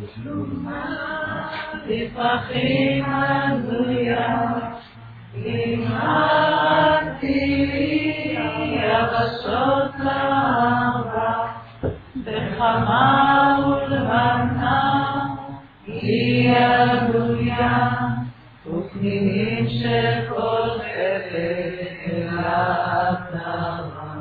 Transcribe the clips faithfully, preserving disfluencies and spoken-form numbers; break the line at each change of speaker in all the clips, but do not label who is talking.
לפרחים הזויה, לימדתי יבשות לערבה, בחמה ולבנה, היא עלויה, ופנינים שכל חפץ אליו נרה,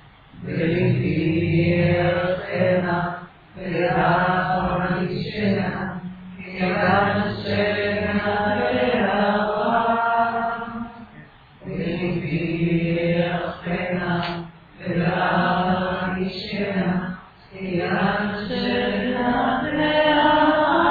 בליבי ירחנה, ולאחר אישנה, יגן השנה להרבה, בליבי ירחנה, ולאחר אישנה, יגן השנה להרבה.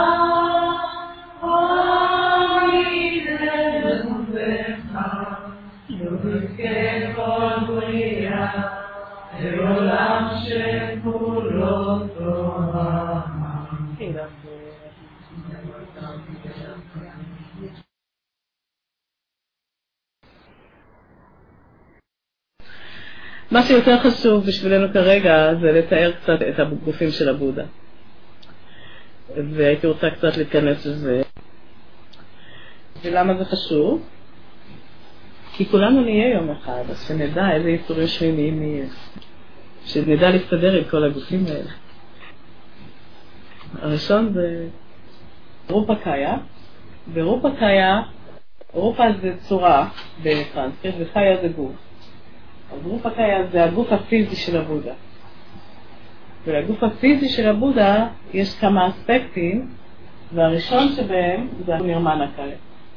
לעולם שכולו טובה. מה שיותר חשוב בשבילנו כרגע זה לתאר קצת את הגופים של הבודה, והייתי רוצה קצת להתכנס לזה. ולמה זה חשוב? כי כולנו נהיה יום אחד, אז שנדע איזה יצורים שמימיים נהיה, שנדע להסתדר עם כל הגופים האלה. הראשון זה רופה קאיה, ורופה קאיה, רופה זה צורה בסנסקריט וקאיה זה גוף. אז רופה קאיה זה הגוף הפיזי של הבודה. ולגוף הפיזי של הבודה יש כמה אספקטים, והראשון שבהם זה נרמנה קאיה.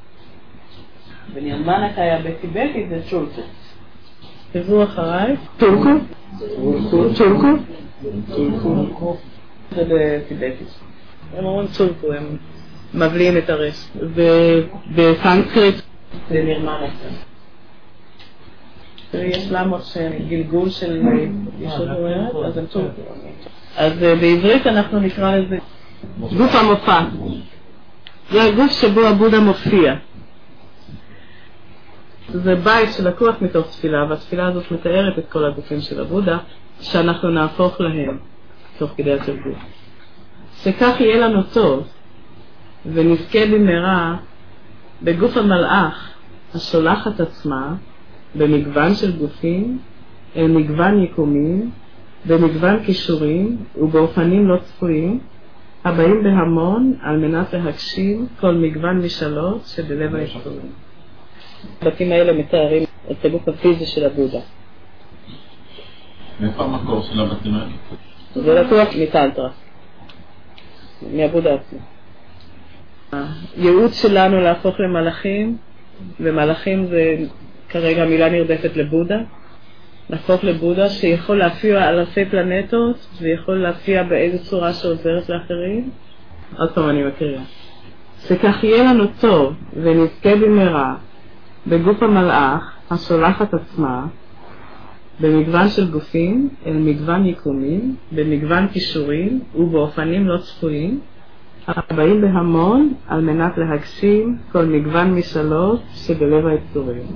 ונרמנה קאיה בטיבטית זה צ'ולקו. תבואו אחריי. צ'ולקו? צ'ולקו? צ'ולקו. זה בטיבטית. הם אומרים צ'ולקו, הם מבליעים את הרש. ובסנסקריט זה נרמנה קאיה. יש למות גלגול של ישות אומרת, אז הם צ'ולקו. אז בעברית אנחנו נקרא לזה גוף המופע. זה הגוף שבו הבודה מופיע. זה בית שלקוח מתוך תפילה, והתפילה הזאת מתארת את כל הגופים של הבודה, שאנחנו נהפוך להם תוך כדי התרגול. שכך יהיה לנו טוב, ונזכה במהרה בגוף המלאך השולח את עצמה, במגוון של גופים, מגוון יקומים, במגוון קישורים ובאופנים לא צפויים, הבאים בהמון על מנת להגשים כל מגוון משאלות שבלב היצורים. הבתים האלה מתארים את הגוף הפיזי של הבודה.
מאיפה המקור של הבתים האלה?
זה לקוח מטנטרה, מהבודה עצמו. הייעוד שלנו להפוך למלאכים, ומלאכים זה כרגע מילה נרדפת לבודה, להפוך לבודה שיכול להפיע על אלפי פלנטות, ויכול להפיע באיזו צורה שעוזרת לאחרים. עוד פעם אני מקריאה. שכך יהיה לנו טוב ונזכה במהרה בגוף המלאך השולח את עצמה, במגוון של גופים, אל מגוון יקומים, במגוון קישורים ובאופנים לא צפויים, הבאים בהמון על מנת להגשים כל מגוון משאלות שבלב היצורים.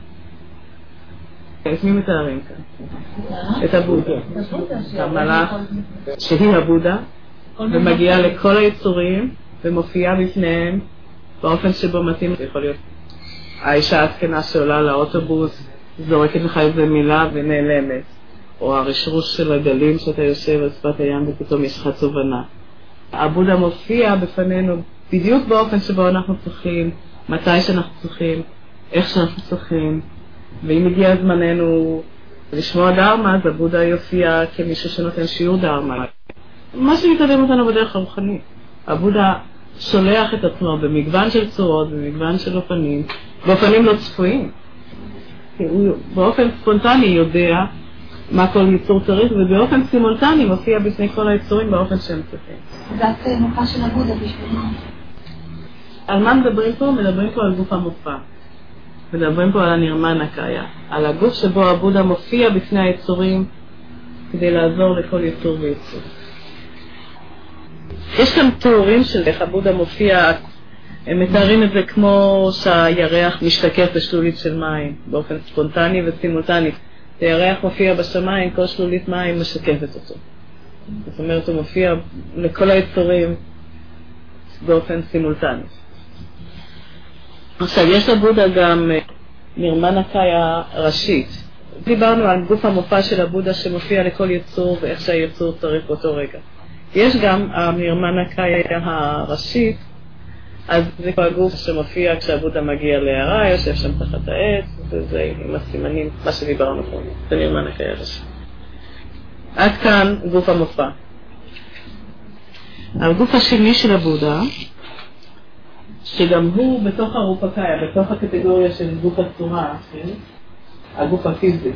את מי מתארים כאן? את הבודה. המלאך שהיא הבודה, ומגיעה לכל היצורים ומופיעה בפניהם באופן שבו מתאים. יכול להיות האישה הזקנה שעולה לאוטובוס, זורקת לך איזה מילה ונעלמת, או הרשרוש של הגלים שאתה יושב על שפת הים ופתאום יש לך תובנה. הבודה מופיע בפנינו בדיוק באופן שבו אנחנו צריכים, מתי שאנחנו צריכים, איך שאנחנו צריכים, ואם הגיע זמננו לשמוע דרמה, אז הבודה יופיע כמישהו שנותן שיעור דרמה. מה שמתקדם אותנו בדרך הרוחנית. הבודה שולח את עצמו במגוון של צורות, במגוון של אופנים, באופנים לא צפויים. הוא באופן ספונטני יודע מה כל יצור צריך, ובאופן סימולטני מופיע בפני כל היצורים באופן שהם צריכים.
זאת מופע של הבודה בשבילנו.
על מה מדברים פה? מדברים פה על גוף המופע. מדברים פה על הנרמנה קאיה, על הגוף שבו הבודה מופיע בפני היצורים כדי לעזור לכל יצור ויצור. יש כאן תיאורים של איך הבודה מופיע, הם מתארים את זה כמו שהירח משתקף בשלולית של מים, באופן ספונטני וסימולטני. הירח מופיע בשמיים, כל שלולית מים משקפת אותו. זאת אומרת, הוא מופיע לכל היצורים באופן סימולטני. עכשיו, יש לבודה גם נרמנה קאיה ראשית. דיברנו על גוף המופע של הבודה שמופיע לכל יצור ואיך שהיצור צריך באותו רגע. יש גם הנרמנה קאיה הראשית, אז זה כבר הגוף שמופיע כשהבודה מגיע להערה, יושב שם תחת העץ, וזה עם הסימנים, מה שדיברנו פה, זה נרמנה קאיה ראשית. עד כאן גוף המופע. הגוף השני של הבודה, שגם הוא בתוך הרופא קאיה, בתוך הקטגוריה של גוף הצורה, כן? הגוף הפיזי.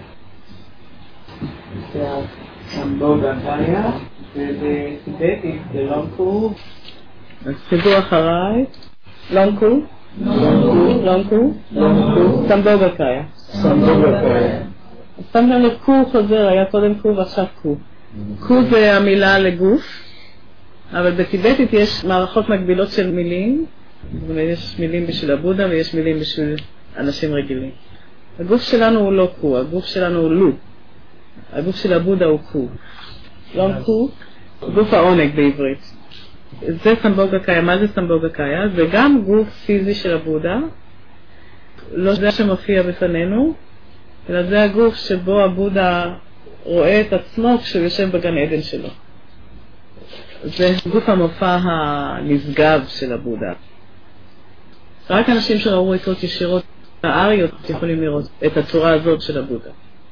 זה הסמבוגה קאיה, ובטיבטית זה לונקו. אז חיזו אחריי, לונקו, לונקו, לונקו, לונקו, סמבוגה קאיה. סמבוגה קאיה. אז שמתם לו קו חוזר, היה קודם קו ועכשיו קו. קו זה המילה לגוף, אבל בטיבטית יש מערכות מקבילות של מילים, זאת אומרת, יש מילים בשביל הבודה ויש מילים בשביל אנשים רגילים. הגוף שלנו הוא לא קו, הגוף שלנו הוא לו. הגוף של הבודה הוא קו. לא קו, גוף העונג בעברית. זה סמבוגה קאיה. מה זה סמבוגה קאיה? זה גם גוף פיזי של הבודה, לא זה שמופיע בפנינו, אלא זה הגוף שבו הבודה רואה את עצמו כשהוא יושב בגן עדן שלו. זה גוף המופע הנשגב של הבודה. רק אנשים שראו עיקות ישירות, האריות יכולים לראות את הצורה הזאת של הבודה.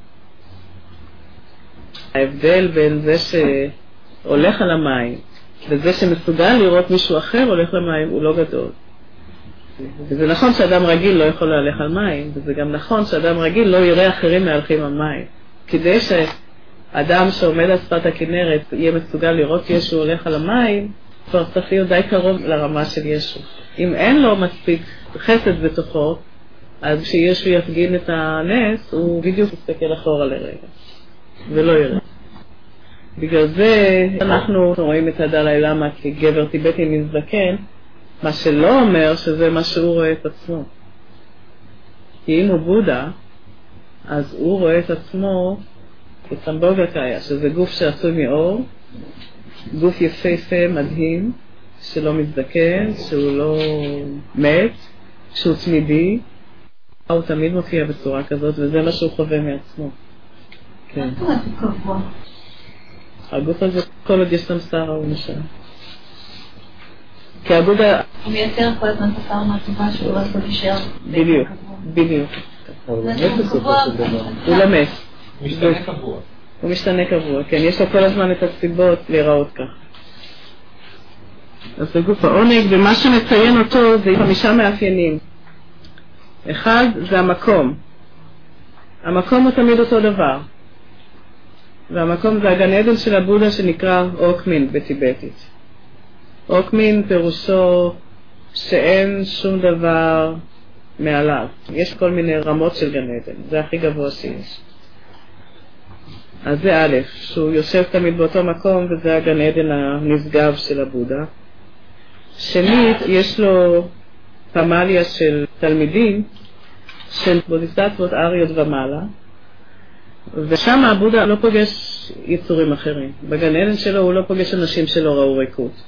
ההבדל בין זה שהולך על המים וזה שמסוגל לראות מישהו אחר הולך למים הוא לא גדול. וזה נכון שאדם רגיל לא יכול להלך על מים, וזה גם נכון שאדם רגיל לא יראה אחרים מהלכים על מים. כדי שאדם שעומד על שפת הכנרת יהיה מסוגל לראות ישו הולך על המים, כבר צריך להיות די קרוב לרמה של ישו. אם אין לו מספיק חסד בתוכו, אז כשישו יפגין את הנס, הוא בדיוק יסתכל אחורה לרגע, ולא יראה. בגלל זה אנחנו רואים את הדלאי למה כגבר טיבטי מזדקן, מה שלא אומר שזה מה שהוא רואה את עצמו. כי אם הוא בודה, אז הוא רואה את עצמו כסמבוגה קאיה, שזה גוף שעשוי מאור, גוף יפהפה מדהים, שלא מזדקן, שהוא לא מת, שהוא תמידי, הוא תמיד מופיע בצורה כזאת, וזה מה שהוא חווה מעצמו. כן. הגוף הזה, כל עוד יש סמסר, הוא נשאר. כי הבודה...
הוא מייצר כל הזמן ספר מהטובה שהוא לא יכול להישאר.
בדיוק, בדיוק. הוא לא מת.
הוא משתנה קבוע.
הוא משתנה קבוע, כן. יש לו כל הזמן את הסיבות להיראות כך. אז זה גוף העונג, ומה שמציין אותו זה חמישה מאפיינים. אחד זה המקום. המקום הוא תמיד אותו דבר. והמקום זה הגן עדן של הבודה שנקרא אוקמין בטיבטית. אוקמין פירושו שאין שום דבר מעליו. יש כל מיני רמות של גן עדן, זה הכי גבוה שיש. אז זה א', שהוא יושב תמיד באותו מקום וזה הגן עדן הנשגב של הבודה. שנית, יש לו פמליה של תלמידים של בודיסטבות אריות ומעלה, ושם הבודה לא פוגש יצורים אחרים. בגן עדן שלו הוא לא פוגש אנשים שלא ראו ריקות.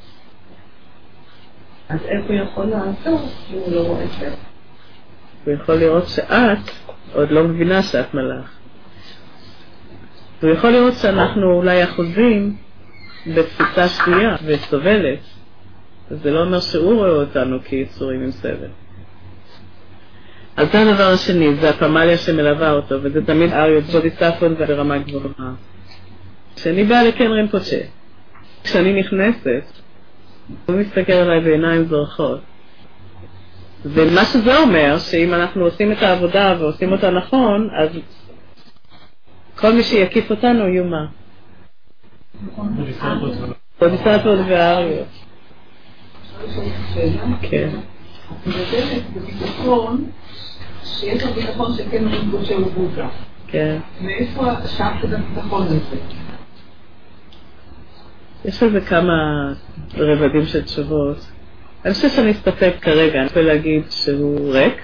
אז איך הוא יכול לעשות אם הוא לא רואה את זה? הוא יכול לראות שאת עוד לא מבינה שאת מלאך. הוא יכול לראות שאנחנו אולי אחוזים בתפיסה שנייה וסובלת. זה לא אומר שהוא רואה אותנו כיצורים עם סבל. אז זה הדבר השני, זה הפמליה שמלווה אותו, וזה תמיד אריות בודיסטפון ברמה גבוהה. כשאני באה לקן רינפוצ'ה, כשאני נכנסת, הוא מסתכל עליי בעיניים זורחות. ומה שזה אומר, שאם אנחנו עושים את העבודה ועושים אותה נכון, אז כל מי שיקיף אותנו יהיו מה? בודיסטפון ואריות. כן.
ובאמת, בביטחון, שיש לו ביטחון שכן רינפוצ'ה הוא בודה.
כן.
מאיפה השאפת את הביטחון הזה?
יש לזה כמה רבדים של תשובות. אני חושב שאני אסתפק כרגע, אני יכול להגיד שהוא ריק,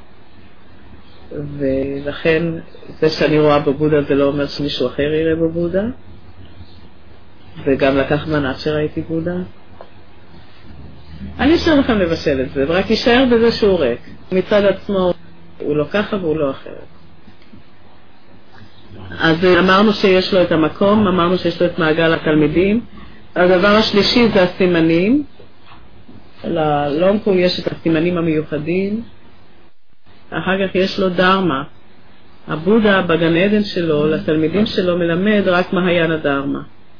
ולכן זה שאני רואה בבודה זה לא אומר שמישהו אחר יראה בבודה, וגם לקח זמן עד שראיתי בודה. אני אשאר לכם לבשל את זה, ורק יישאר בזה שהוא ריק. מצד עצמו הוא לא ככה והוא לא אחרת. אז אמרנו שיש לו את המקום, אמרנו שיש לו את מעגל התלמידים. הדבר השלישי זה הסימנים. ללונקו יש את הסימנים המיוחדים. אחר כך יש לו דרמה. הבודה בגן עדן שלו, לתלמידים שלו, מלמד רק מהיין הדרמה.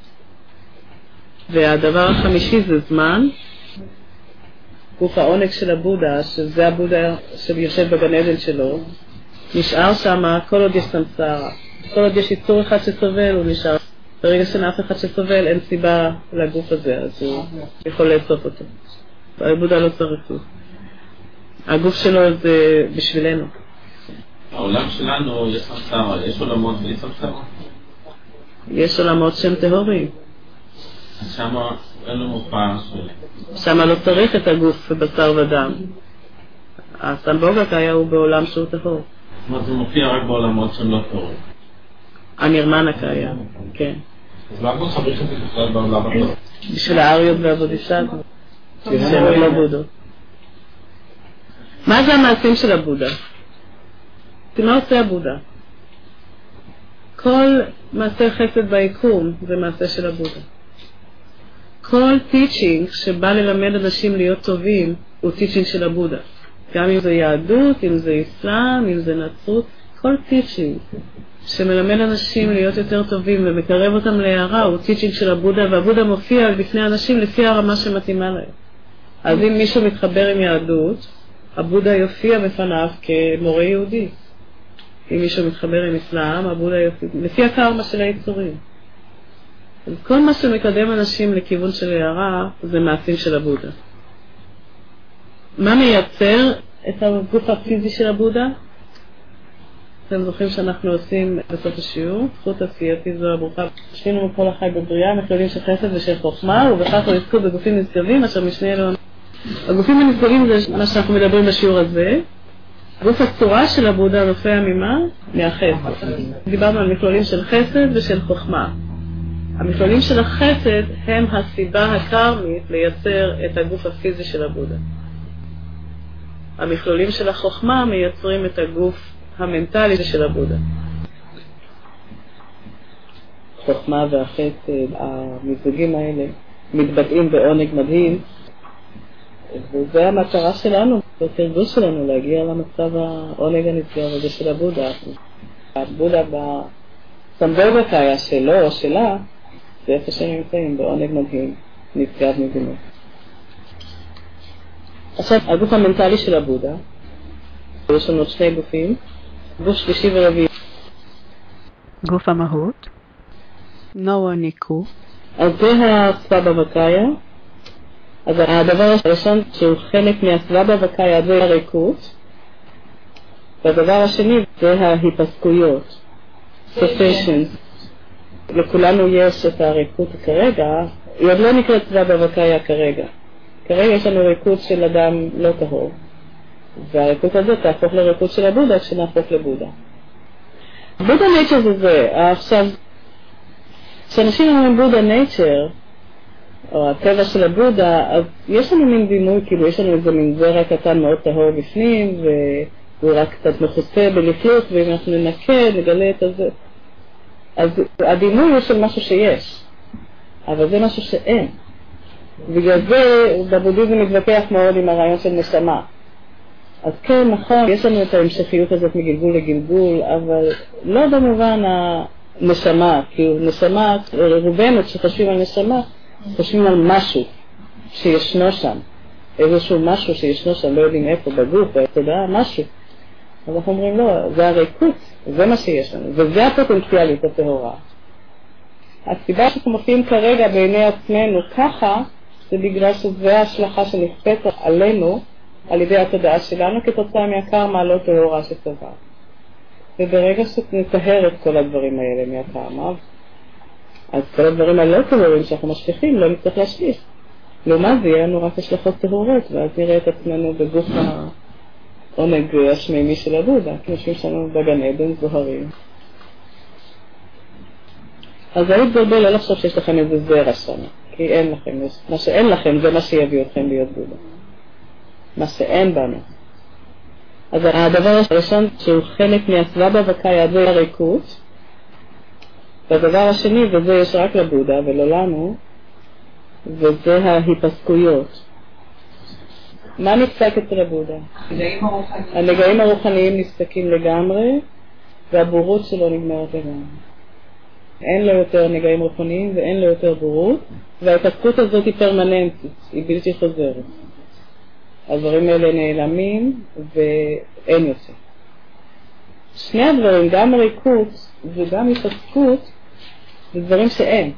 והדבר החמישי זה זמן. גוף העונג של הבודה, שזה הבודה שיושב בגן עדן שלו, נשאר שם כל עוד יש סמסרה. כל עוד יש יצור אחד שסובל, הוא נשאר. ברגע שאין אף אחד שסובל, אין סיבה לגוף הזה, אז הוא יכול לאסוף אותו. הבודה לא צריך לו. הגוף שלו זה בשבילנו.
העולם שלנו יש סמסרה, יש עולמות בלי סמסרה?
יש עולמות שהם טהורים.
אז שמה אין לו מופע של...
שמה לא צריך את הגוף בבשר ודם. הסמבוגה קיה הוא בעולם שהוא טהור.
זאת אומרת, זה מופיע רק בעולמות שהם לא טהורים.
הנרמנה קיה, כן.
אז למה צריך את זה בכלל בעולם הזה?
בשביל האריות והבודיסטות, שהם לא בודות. מה זה המעשים של הבודה? מה עושה הבודה? כל מעשה חסד ביקום זה מעשה של הבודה. כל טיצ'ינג שבא ללמד אנשים להיות טובים הוא טיצ'ינג של הבודה. גם אם זה יהדות, אם זה אסלאם, אם זה נצרות, כל טיצ'ינג שמלמד אנשים להיות יותר טובים ומקרב אותם להערה הוא טיצ'ינג של הבודה, והבודה מופיע בפני אנשים לפי הרמה שמתאימה להם. אז אם מישהו מתחבר עם יהדות, הבודה יופיע בפניו כמורה יהודי. אם מישהו מתחבר עם אסלאם, הבודה יופיע לפי הקרמה של היצורים. אז כל מה שמקדם אנשים לכיוון של הערה זה מעשים של הבודה. מה מייצר את הגוף הפיזי של הבודה? אתם זוכרים שאנחנו עושים בסוף השיעור, זכות עשייתי זו הברוכה. שפינו מכל החי בבריאה, מכלולים של חסד ושל חוכמה, ובכך הוא יזכו בגופים נשגבים, אשר משנה אלוהים. הגופים הנשגבים זה מה שאנחנו מדברים בשיעור הזה. גוף הצורה של הבודה נופע ממה? מהחסד. דיברנו על מכלולים של חסד ושל חוכמה. המכלולים של החסד הם הסיבה הקרמית לייצר את הגוף הפיזי של הבודה. המכלולים של החוכמה מייצרים את הגוף המנטלי של הבודה. חוכמה והחסד, המזוגים האלה, מתבטאים בעונג מדהים, וזה המטרה שלנו, זה תרגוש שלנו להגיע למצב העונג הנצגר הזה של הבודה. הבודה בסמבוגה שלו או שלה, זה איפה שהם נמצאים בעונג מדהים, נצגר מבינות. עכשיו, הגוף המנטלי של הבודה, יש לנו עוד שני גופים, גוף שלישי ורביעי.
גוף המהות, נוהו ניקו.
אז זה הסבבה וקאיה. אז הדבר הראשון שהוא חלק מהסבבה וקאיה זה הריקות. והדבר השני זה ההיפסקויות, cessations. לכולנו יש את הריקות כרגע, היא עוד לא נקראת סבבה וקאיה כרגע. כרגע יש לנו ריקות של אדם לא טהור. והריקות הזאת תהפוך לריקות של הבודה כשנהפוך לבודה. בודה נייצ'ר זה זה. עכשיו, כשאנשים אומרים בודה נייצ'ר, או הטבע של הבודה, אז יש לנו מין דימוי, כאילו יש לנו איזה מין זרע קטן מאוד טהור בפנים, והוא רק קצת מחוסה בלפלוט, ואם אנחנו ננקה, נגלה את הזה. אז הדימוי הוא של משהו שיש, אבל זה משהו שאין. בגלל זה בבודהיזם מתווכח מאוד עם הרעיון של נשמה. אז כן, נכון, יש לנו את ההמשכיות הזאת מגלגול לגלגול, אבל לא במובן הנשמה, כי נשמה, רובנו שחושבים על נשמה, חושבים על משהו שישנו שם, איזשהו משהו שישנו שם, לא יודעים איפה, בגוף, בתודעה, משהו. אז אנחנו אומרים, לא, זה הריקות, זה מה שיש לנו, וזה הפוטנציאלית הטהורה. הסיבה שאנחנו מופיעים כרגע בעיני עצמנו ככה, זה בגלל שזה ההשלכה שנכפית עלינו, על ידי התודעה שלנו כתוצאה מהקרמה הלא טהורה שטובה. וברגע שנטהר את כל הדברים האלה מהקרמה, אז כל הדברים הלא טהורים שאנחנו משליכים לא נצטרך להשליך. לעומת זה יהיה לנו רק השלכות טהורות, ואז נראה את עצמנו בגוף העונג השמימי של הבודה, כי יושבים שלנו בגן עדן זוהרים. אז היית גרבל לא לחשוב שיש לכם איזה זרע שם, כי אין לכם. מה שאין לכם זה מה שיביא אתכם להיות בודה. מה שאין בנו. אז הדבר הראשון שהוא חלק מהסבבה וקאיה זה הריקות. והדבר השני, וזה יש רק לבודה ולא לנו, וזה ההיפסקויות. מה נפסק אצל הבודה? הנגעים הרוחניים נפסקים לגמרי, והבורות שלו נגמרת לגמרי. אין לו יותר נגעים רוחניים ואין לו יותר בורות, וההתפסקות הזאת היא פרמננטית, היא בלתי חוזרת. הדברים האלה נעלמים ואין יותר. שני הדברים, גם ריקות וגם התפסקות, זה דברים שאין.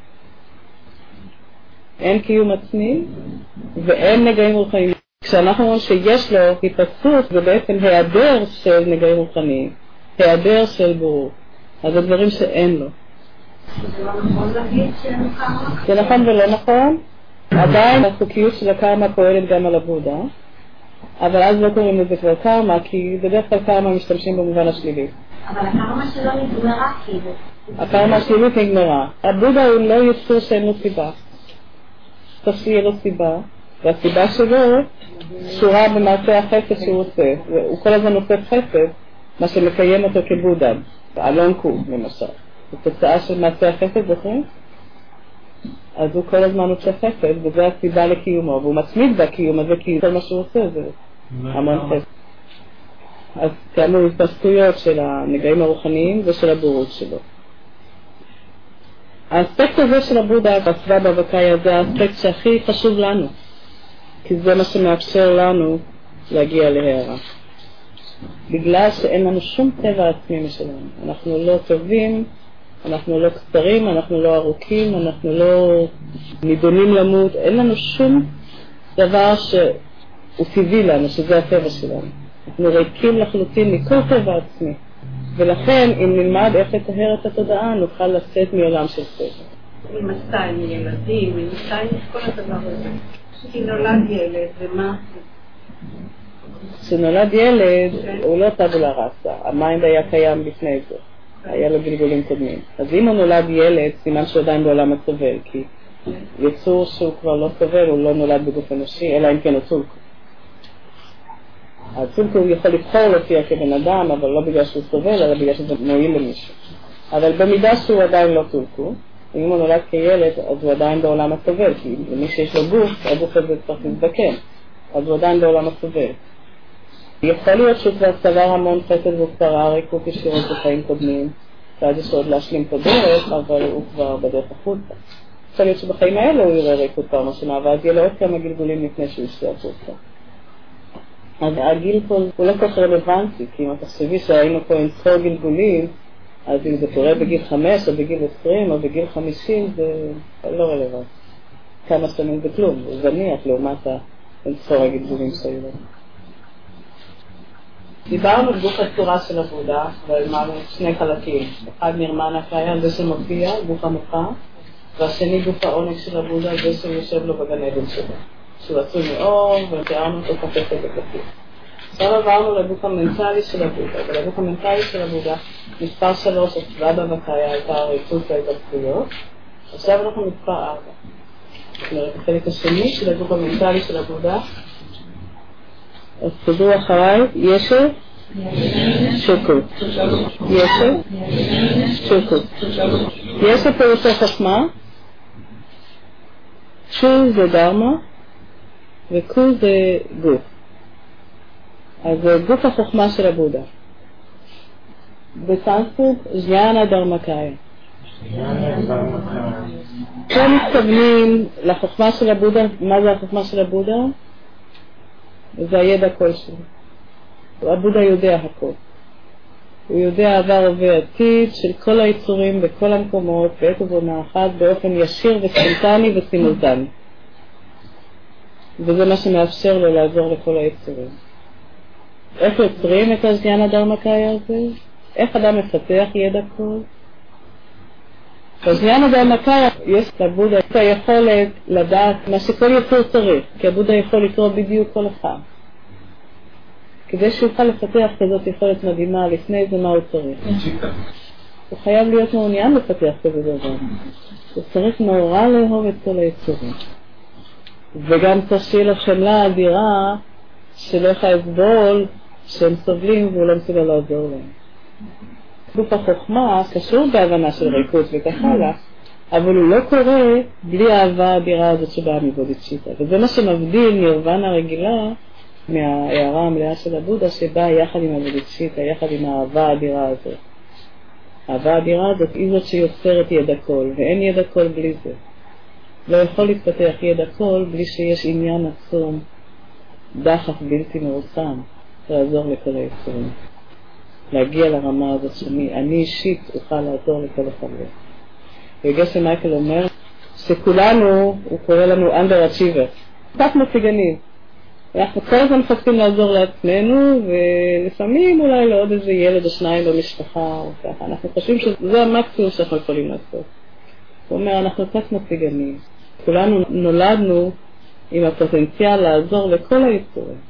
אין קיום עצמי ואין נגעים רוחניים. כשאנחנו אומרים שיש לו התפסקות, זה בעצם היעדר של נגעים רוחניים, היעדר של בורות. אז זה דברים שאין לו.
זה לא נכון להגיד שאין קרמה?
זה נכון ולא נכון. עדיין החוקיות של הקרמה פועלת גם על הבודה, אבל אז לא קוראים לזה כבר קרמה, כי בדרך כלל קרמה משתמשים במובן השלילי.
אבל הקרמה שלו נגמרה כאילו.
הקרמה השלילית נגמרה. הבודה הוא לא יצור שאין לו סיבה. צריך שיהיה לו סיבה, והסיבה שלו קשורה במעשה החסד שהוא עושה. הוא כל הזמן עושה חסד, מה שמקיים אותו כבודה. אלון קו, למשל. זו תוצאה של מעשה החסד, זוכרים? אז הוא כל הזמן עושה חסד, וזו הסיבה לקיומו, והוא מצמיד בקיום הזה, כי כל מה שהוא עושה זה המון חסד. אז כאמור התפסקויות של הנגעים הרוחניים ושל הבורות שלו. האספקט הזה של הבודה, הסבבה וקאיה, זה האספקט שהכי חשוב לנו, כי זה מה שמאפשר לנו להגיע להערה. בגלל שאין לנו שום טבע עצמי משלנו. אנחנו לא טובים, אנחנו לא קצרים, אנחנו לא ארוכים, אנחנו לא נידונים למות, אין לנו שום דבר שהוא טבעי לנו, שזה הטבע שלנו. אנחנו ריקים לחלוטין מכל טבע עצמי. ולכן, אם נלמד איך לטהר את התודעה, נוכל לצאת מעולם של טבע.
ממסע, מילדים, ממסע, כל הדבר הזה. כי נולד ילד, ומה?
כשנולד ילד, הוא לא טבולה ראסה. המיינד היה קיים לפני זה. היה לו גלגולים קודמים. אז אם הוא נולד ילד, סימן שהוא עדיין בעולם הסובל, כי יצור שהוא כבר לא סובל, הוא לא נולד בגוף אנושי, אלא אם כן הוא צולקו. הצולקו הוא יכול לבחור להופיע כבן אדם, אבל לא בגלל שהוא סובל, אלא בגלל שזה מועיל למישהו. אבל במידה שהוא עדיין לא צולקו, אם הוא נולד כילד, אז הוא עדיין בעולם הסובל, כי למי שיש לו גוף, הגוף הזה צריך להזדקן, אז הוא עדיין בעולם הסובל. יכול להיות שהוא כבר סבר המון חסד והוא כבר הריקות ישירות בחיים קודמים, ואז יש עוד להשלים את הדרך, אבל הוא כבר בדרך החוצה. יכול להיות שבחיים האלה הוא יראה ריקות פעם השנה, ואז יהיה לו עוד כמה גלגולים לפני שהוא ישתה החוצה. אז הגיל פה הוא לא כל כך רלוונטי, כי אם אתה חושבי שהיינו פה עם ספור גלגולים, אז אם זה קורה בגיל חמש או בגיל עשרים או בגיל חמישים, זה לא רלוונטי. כמה שנים זה כלום, זה זניח לעומת הספור הגלגולים שהיו לנו. דיברנו על גוף הצורה של הבודה, ואמרנו שני חלקים. אחד נרמן הקאיה, זה שמופיע, גוף המוחה, והשני גוף העונג של הבודה, זה שיושב לו בגן עדן שלו. שהוא עצוי מאור, ותיארנו אותו כפסת וכפית. עכשיו עברנו לגוף המנטלי של הבודה, ולגוף המנטלי של הבודה, מספר שלוש, הסבבה וקאיה, הייתה הריקות וההתפסקויות. עכשיו אנחנו מספר ארבע. זאת אומרת, החלק השני של הגוף המנטלי של הבודה, אז תדעו אחריי, ישב, שוקו. ישב, שוקו. ישב פירושו חכמה, שו זה דרמה, וקו זה גוף. אז זה גוף החוכמה של הבודה. בסנסקריט, ז'יאנה דרמקאיה. פה מתכוונים לחוכמה של הבודה. מה זה החוכמה של הבודה? זה הידע כלשהו. הבודה יודע הכל. הוא יודע עבר ועתיד של כל היצורים בכל המקומות בעת ובעונה אחת באופן ישיר וספונטני וסימולטני. וזה מה שמאפשר לו לעזור לכל היצורים. איך יוצרים את הז'יאנה דרמקאיה הזה? איך אדם מפתח ידע כל? בז'יאנה דרמקאיה יש לבודה את היכולת לדעת מה שכל יצור צריך, כי הבודה יכול לקרוא בדיוק כל אחד. כדי שהוא יוכל לפתח כזאת יכולת מדהימה לפני זה מה הוא צריך. הוא חייב להיות מעוניין לפתח כזה דבר. הוא צריך נורא לאהוב את כל היצורים. וגם צריך שיהיה לו חמלה אדירה שלא יכול לסבול שהם סובלים והוא לא מסוגל לעזור להם. גוף החוכמה קשור בהבנה של ריקות וכך הלאה, אבל הוא לא קורה בלי האהבה האדירה הזאת שבאה מבודיצ'יטה. וזה מה שמבדיל נירוונה רגילה מההערה המלאה של הבודה שבאה יחד עם הבודיצ'יטה, יחד עם האהבה האדירה הזאת. האהבה האדירה הזאת היא זאת שיוצרת ידע כל, ואין ידע כל בלי זה. לא יכול להתפתח ידע כל בלי שיש עניין עצום, דחף בלתי מרוסן, לעזור לכל היצורים. להגיע לרמה הזאת שאני אני אישית אוכל לעזור לכל אחד. וגסם מייקל אומר שכולנו, הוא קורא לנו underachiever, קצת מציגנים. אנחנו כל הזמן מחפשים לעזור לעצמנו, ולפעמים אולי לעוד איזה ילד או שניים במשפחה או ככה. אנחנו חושבים שזה המקסימום שאנחנו יכולים לעשות. הוא אומר, אנחנו קצת מציגנים. כולנו נולדנו עם הפוטנציאל לעזור לכל היצורים.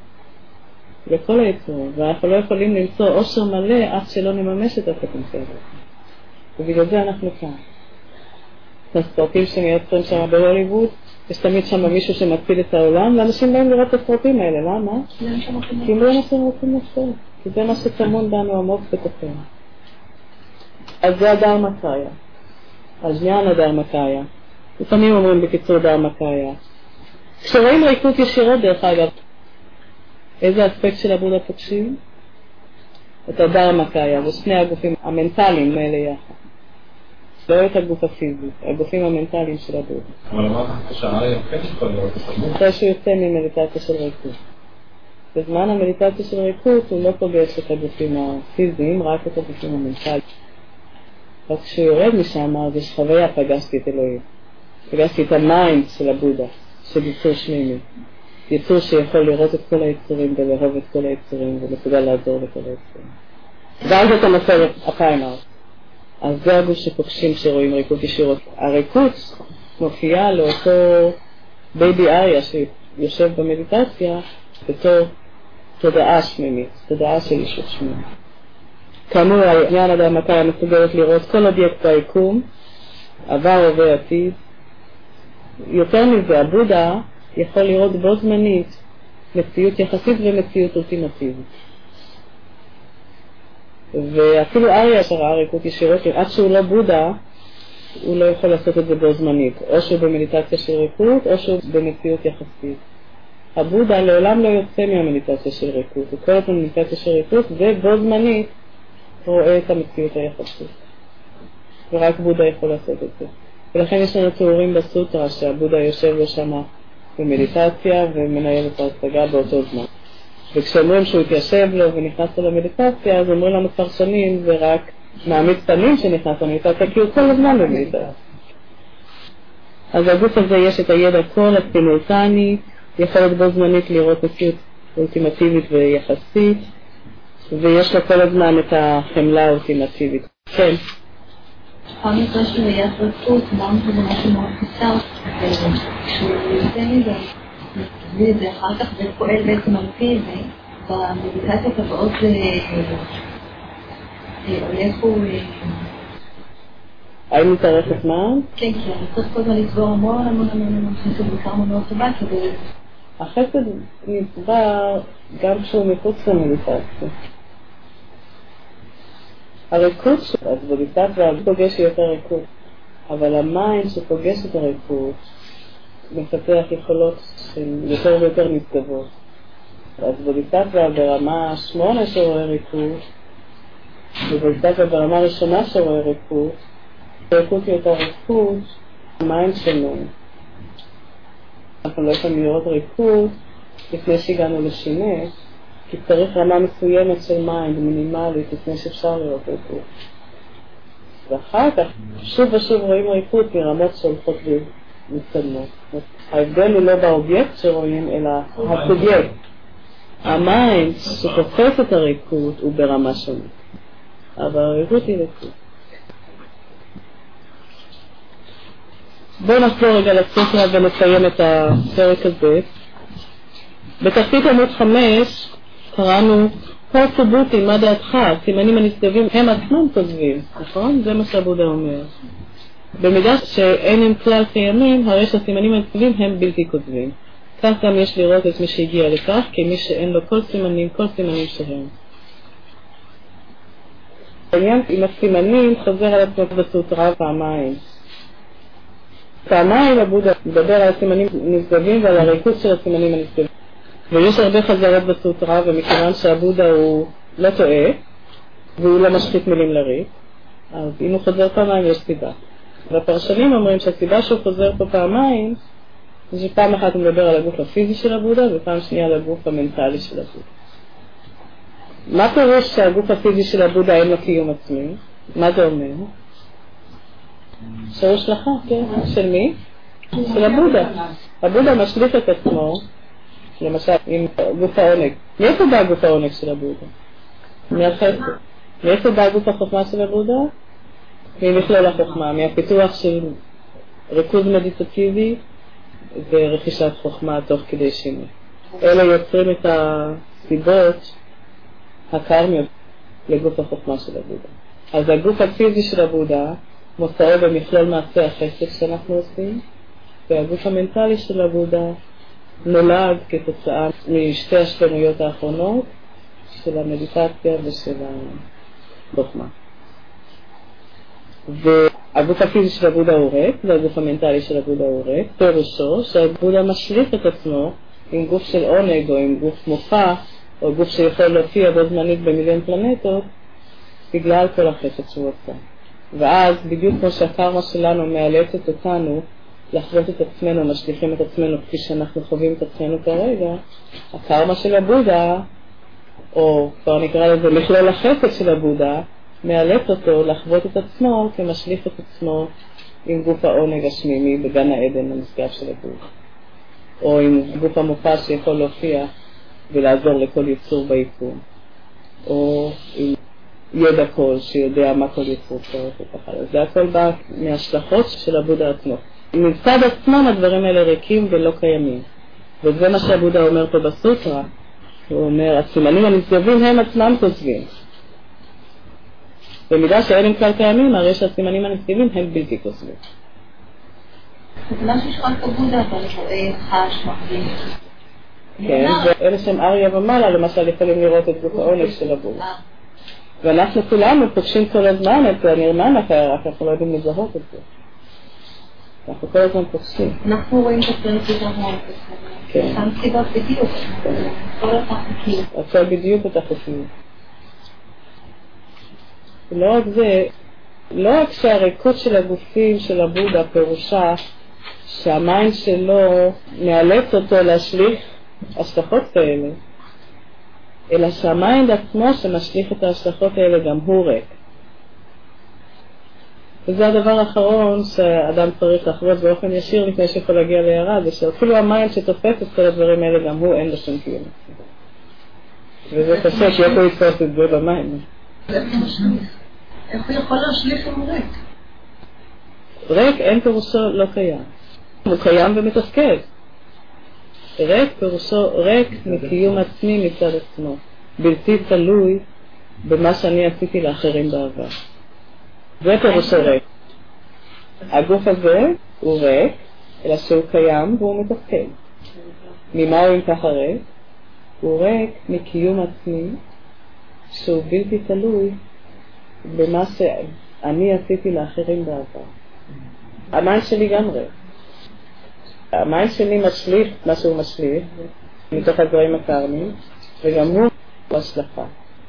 לכל היצורים. ואנחנו לא יכולים למצוא אושר מלא עד שלא נממש את הפוטנציאל. ובגלל זה אנחנו כאן. הסרטים שמייצרים שם בהוליווד, יש תמיד שם מישהו שמציל את העולם, ואנשים באים לראות את הסרטים האלה. למה? כי הם לא אנשים רוצים לעשות. כי זה מה שטמון בנו עמוק בתוכנו. אז זה הדרמקאיה. הז'ניאן הדרמקאיה. לפעמים אומרים בקיצור דרמקאיה. כשרואים ריקות ישירות דרך אגב, איזה אספקט של הבודה פוגשים? את הדרמקאיה, זה שני הגופים המנטליים האלה יחד. לא את הגוף הפיזי, הגופים המנטליים של הבודה.
אבל אמרת שהאריה כן יכול לראות את הבודה.
אחרי שהוא יוצא ממדיטציה של ריקות. בזמן המדיטציה של ריקות הוא לא פוגש את הגופים הפיזיים, רק את הגופים המנטליים. רק כשהוא יורד משם, אז יש חוויה, פגשתי את אלוהים. פגשתי את המיינד של הבודה, של יצור שמימי. יצור שיכול לראות את כל היצורים ולאהוב את כל היצורים ומסוגל לעזור לכל היצורים. ואז אתה נופל הפיימר. אז זה הגוף שפוגשים שרואים ריקות ישירות. הריקות מופיעה לאותו בייבי אריה שיושב במדיטציה בתור תודעה שמימית, תודעה של אישות שמימית. כאמור, העניין הדרמקאיה מסוגלת לראות כל אובייקט ביקום, עבר, הווה, עתיד. יותר מזה, הבודה יכול לראות בו זמנית מציאות יחסית ומציאות אולטימטיבית. ואפילו אריה שראה ריקות ישירות, עד שהוא לא בודה, הוא לא יכול לעשות את זה בו זמנית. או שהוא במדיטציה של ריקות, או שהוא במציאות יחסית. הבודה לעולם לא יוצא מהמדיטציה של ריקות. הוא כל הזמן במדיטציה של ריקות, ובו זמנית רואה את המציאות היחסית. ורק בודה יכול לעשות את זה. ולכן יש לנו תיאורים בסוטרה שהבודה יושב לו שמה במדיטציה ומנהל את ההצגה באותו זמן. וכשאומרים שהוא התיישב לו ונכנס לו למדיטציה, אז אומרים לנו פרשנים זה רק מעמיד פנים שנכנס למדיטציה, כי הוא כל הזמן במדיטציה. אז הגוף הזה יש את הידע כל הסימולטני, יכול להיות בו זמנית לראות מציאות אולטימטיבית ויחסית, ויש לו כל הזמן את החמלה האולטימטיבית. כן.
פעם יותר שהוא היה ריקות, אמרנו שזה משהו מאוד קצר, כשהוא יוצא מזה, מביא את זה אחר כך ופועל בעצם על פי זה, במדיטציות הבאות הולך הוא...
האם מתארכת מה?
כן, כי אני צריך כל הזמן לצבור המון המון המון המון חסד בעיקר מאוד טובה כדי...
החסד נצבר גם כשהוא מחוץ למדיטציה. הריקות של הבודיטציה פוגש יותר ריקות, אבל המיינד שפוגש את הריקות מפתח יכולות של יותר ויותר נשגבות. אז בודיטציה ברמה שמונה שרואה ריקות, ובודיטציה ברמה ראשונה שרואה ריקות, ריקות היא יותר ריקות, המיינד שלנו. אנחנו לא יכולים לראות ריקות לפני שהגענו לשינה, כי צריך רמה מסוימת של מיינד מינימלית לפני שאפשר לראות ריקות. ואחר כך שוב ושוב רואים ריקות מרמות שהולכות ומתקדמות. ההבדל הוא לא באובייקט שרואים, אלא הסובייקט. המיינד שתופס את הריקות הוא ברמה שונה. אבל הריקות היא ריקות. בואו נחזור רגע לספר ונסיים את הפרק הזה. בתחתית עמוד חמש קראנו פה סובותי, מה דעתך? הסימנים הנשגבים הם עצמם כוזבים, נכון? זה מה שהבודה אומר. במידה שאין הם כלל קיימים, הרי שהסימנים הנשגבים הם בלתי כוזבים. כך גם יש לראות את מי שהגיע לכך, כמי שאין לו כל סימנים, כל סימנים שהם. העניין עם הסימנים חוזר על עצמו בסוטרה פעמיים. פעמיים הבודה מדבר על הסימנים נשגבים ועל הריכוז של הסימנים הנשגבים. ויש הרבה חזרות בסוטרה, ומכיוון שהבודה הוא לא טועה, והוא לא משחית מילים לריק, אז אם הוא חוזר פעמיים יש סיבה. והפרשנים אומרים שהסיבה שהוא חוזר פה פעמיים, זה שפעם אחת הוא מדבר על הגוף הפיזי של הבודה, ופעם שנייה על הגוף המנטלי של הבודה. מה פירוש שהגוף הפיזי של הבודה אין לו קיום עצמי? מה זה אומר? של השלכה, כן. של מי? של הבודה. הבודה משליך את עצמו, למשל עם גוף העונג. מאיפה בא גוף העונג של הבודה? מהחסד. מאיפה בא גוף החוכמה של הבודה? ממכלול החוכמה, מהפיתוח של ריכוז מדיטטיבי ורכישת חוכמה תוך כדי שינוי. אלה יוצרים את הסיבות הקרמיות לגוף החוכמה של הבודה. אז הגוף הפיזי של הבודה מוצאו במכלול מעשי החסד שאנחנו עושים, והגוף המנטלי של הבודה נולד כתוצאה משתי השלמויות האחרונות של המדיטציה ושל החוכמה. והגוף הפיזי של הבודה הוא ריק, והגוף המנטלי של הבודה הוא ריק, פירושו שהבודה משליך את עצמו עם גוף של עונג או עם גוף מופע או גוף שיכול להופיע בו זמנית במיליון פלנטות בגלל כל החסד שהוא עושה. ואז בדיוק כמו שהקרמה שלנו מאלצת אותנו לחוות את עצמנו, משליכים את עצמנו כפי שאנחנו חווים את עצמנו כרגע, הקרמה של הבודה, או כבר נקרא לזה מכלול החסד של הבודה, מאלץ אותו לחוות את עצמו כמשליך את עצמו עם גוף העונג השמימי בגן העדן המשגב של הבודה, או עם גוף המופע שיכול להופיע ולעזור לכל יצור ביקום, או עם ידע כל שיודע מה כל יצור צריך וכך הלאה. זה הכל בא מהשלכות של הבודה עצמו. מצד עצמם הדברים האלה ריקים ולא קיימים, וזה מה שהבודה אומר פה בסוטרה. הוא אומר, הסימנים הנשגבים הם עצמם כוזבים. במידה שאין הם כלל קיימים, הרי שהסימנים הנשגבים הם בלתי כוזבים.
זה משהו שרק בבודה, אבל רואה חש, מרגיש.
כן, ואלה שהם אריה ומעלה, למשל יכולים לראות את גוף העונג של הבודה. ואנחנו כולנו פוגשים כל הזמן את הנרמן אחר, רק אנחנו לא יודעים לזהות את זה. אנחנו כל הזמן פוגשים.
אנחנו רואים את עצמנו כזמן.
כן.
שם סיבות בדיוק. כל התחוקים.
הכל בדיוק את החוקים. לא רק זה, לא רק שהריקות של הגופים של הבודה פירושה שהמים שלו מאלץ אותו להשליך השלכות כאלה, אלא שהמיינד עצמו שמשליך את ההשלכות האלה גם הוא ריק. וזה הדבר האחרון שאדם צריך לחוות באופן ישיר לפני שיכול להגיע לירד, זה שאפילו המיינד שתופס את כל הדברים האלה גם הוא אין לו שום קיום. וזה קשה כי איך הוא יתפוס את זה במיינד.
איך הוא יכול להשליך אם הוא ריק?
ריק אין פירושו לא קיים. הוא קיים ומתפקד. ריק פירושו ריק מקיום עצמי מצד עצמו, בלתי תלוי במה שאני עשיתי לאחרים בעבר. זה פירושו ריק. הגוף הזה הוא ריק, אלא שהוא קיים והוא מתפקד. ממה הוא אם ככה ריק? הוא ריק מקיום עצמי שהוא בלתי תלוי במה שאני עשיתי לאחרים בעבר. המיינד שלי גם ריק. המיינד שלי משליך מה שהוא משליך מתוך הדברים הקרמיים, וגם הוא בהשלכה.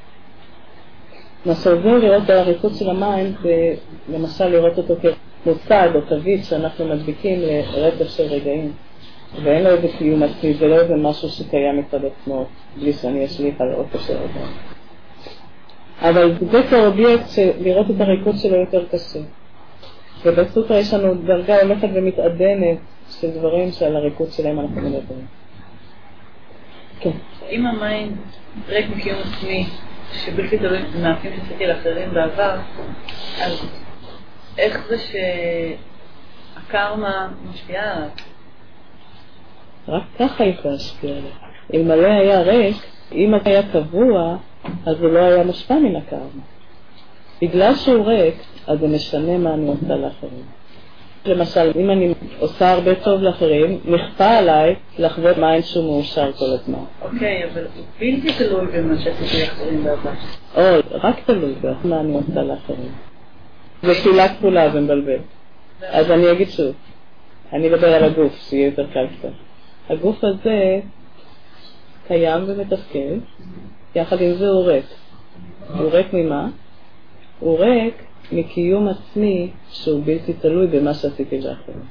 מה שעוזר לראות על הריקות של המיינד זה למשל לראות אותו כמוצג או תווית שאנחנו מדביקים לרצף של רגעים, ואין לו איזה קיום עצמי, זה לא איזה משהו שקיים מצד עצמו בלי שאני אשליך על אותו של רגעים. אבל זה כאובייקט שלראות את הריקות שלו יותר קשה, ובסוטרה יש לנו דרגה הולכת ומתעדנת של דברים שעל הריקות שלהם אנחנו מדברים. כן.
אם המיינד ריק מקיום עצמי שבלתי תלוי במאפים שעשיתי לאחרים בעבר, אז איך זה שהקרמה משפיעה עליו?
רק ככה היא להשפיע עליו. אלמלא היה ריק, אם היה קבוע, אז הוא לא היה מושפע מן הקרמה. בגלל שהוא ריק, אז זה משנה מה אני עושה לאחרים. למשל, אם אני עושה הרבה טוב לאחרים, נכפה עליי לחוות מים שהוא מאושר כל הזמן.
אוקיי, אבל הוא בלתי תלוי במה שעשיתי לאחרים בעבר.
או, רק תלוי במה אני עושה לאחרים. זה שאלה כפולה ומבלבל. אז אני אגיד שוב, אני אדבר על הגוף, שיהיה יותר קל קצת. הגוף הזה קיים ומתפקד, יחד עם זה הוא ריק. הוא ריק ממה? הוא ריק מקיום עצמי שהוא בלתי תלוי במה שעשיתי לאחרים.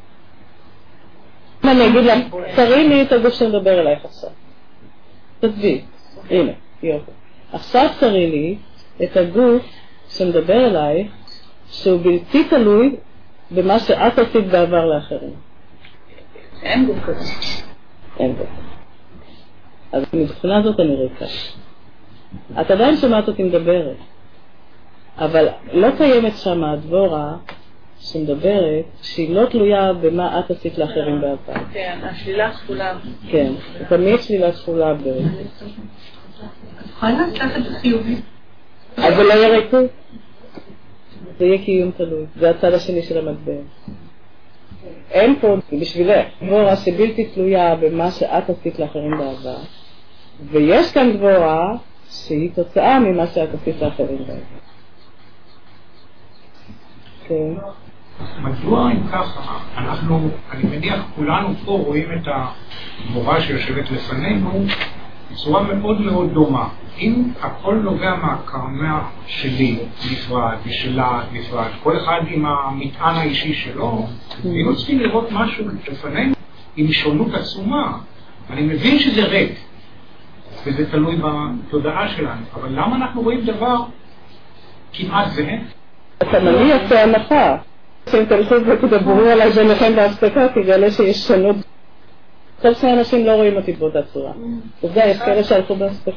אם אני אגיד לך, תראי לי את הגוף שמדבר אלייך עכשיו. תצבי, הנה, יופי. עכשיו תראי לי את הגוף שמדבר אלייך שהוא בלתי תלוי במה שאת עשית בעבר לאחרים.
אין גוף כזה.
אין גוף. אז מבחינה הזאת אני ריקה. את עדיין שומעת אותי מדברת, אבל לא קיימת שם הדבורה שמדברת שהיא לא תלויה במה את עשית לאחרים בעבר.
כן, השלילה כפולה.
כן, תמיד שלילה כפולה בדרך.
יכולה לעשות את זה חיובי.
אז זה לא יהיה ריקות. זה יהיה קיום תלוי. זה הצד השני של המטבע. אין פה בשבילך דבורה שבלתי תלויה במה שאת עשית לאחרים בעבר, ויש כאן דבורה שהיא תוצאה ממה שאת עשית לאחרים בעבר. כן.
מדוע אם ככה, אנחנו, אני מניח, כולנו פה רואים את הדבורה שיושבת לפנינו בצורה מאוד מאוד דומה. אם הכל נובע מהקרמה שלי נפרד ושלה נפרד, כל אחד עם המטען האישי שלו, היינו צריכים לראות משהו לפנינו עם שונות עצומה. אני מבין שזה ריק וזה תלוי בתודעה שלנו, אבל למה אנחנו רואים דבר כמעט זה?
אתה מניע את ההנחה שאם תלכו ותדברו עליי ביניכם בהפסקה, תגלה שיש שונות. כל שני אנשים לא רואים אותי באותה צורה. עובדה, יש כאלה שהלכו בהפסקה.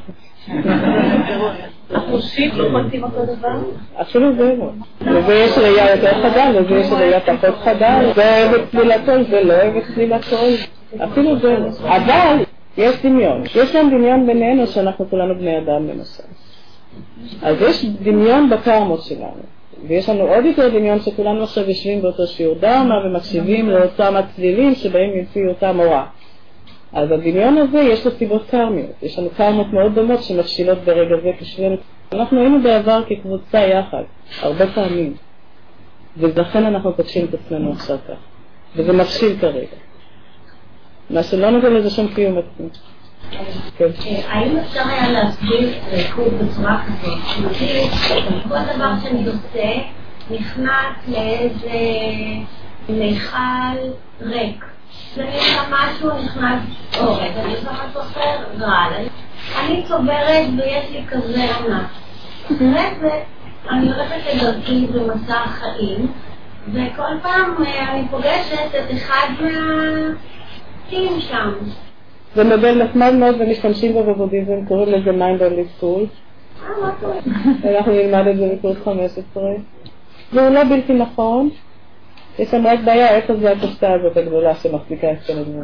החושים לא חולטים אותו דבר?
אפילו זה לא. לזה יש ראייה יותר חדה, לזה יש ראייה פחות חדה, זה אוהב את צלילה קול, זה לא אוהב את צלילה קול. אפילו זה לא. אבל יש דמיון. יש גם דמיון בינינו שאנחנו כולנו בני אדם למשל. אז יש דמיון בקרמות שלנו. ויש לנו עוד יותר דמיון שכולנו עכשיו יושבים באותו שיעור דרמה ומקשיבים לאותם הצלילים שבהם יוציא אותם הוראה. אז הדמיון הזה יש לו סיבות קרמיות. יש לנו קרמות מאוד דומות שמפשילות ברגע זה כשווינו. אנחנו היינו בעבר כקבוצה יחד, הרבה פעמים. ולכן אנחנו פוגשים את עצמנו עכשיו כך. וזה מפשיל כרגע. מה שלא נותן לזה שום קיום עצמי.
האם אפשר היה להסביר ריקוד בצורה כזאת? כל דבר שאני עושה נכנס לאיזה מיכל ריק. אני עושה משהו, נכנס אורז, אני עושה משהו אחר, רעל. אני צוברת ויש לי כזה עונה. אחרי זה אני הולכת לדרכי במסע החיים, וכל פעם אני פוגשת את אחד מהתים שם.
זה מודל נחמד מאוד ומשתמשים בו בבודהיזם, קוראים לזה Mind Only School. אנחנו נלמד את זה בקורס חמש עשרה. והוא לא בלתי נכון. יש שם רק בעיה, איפה זה הקופסה הזאת הגדולה שמחזיקה את כל הדברים.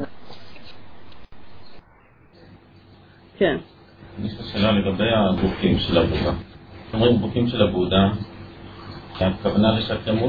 כן.
יש לי שאלה לגבי הגופים של הבודה. אומרים גופים של הבודה, הכוונה לשקמול?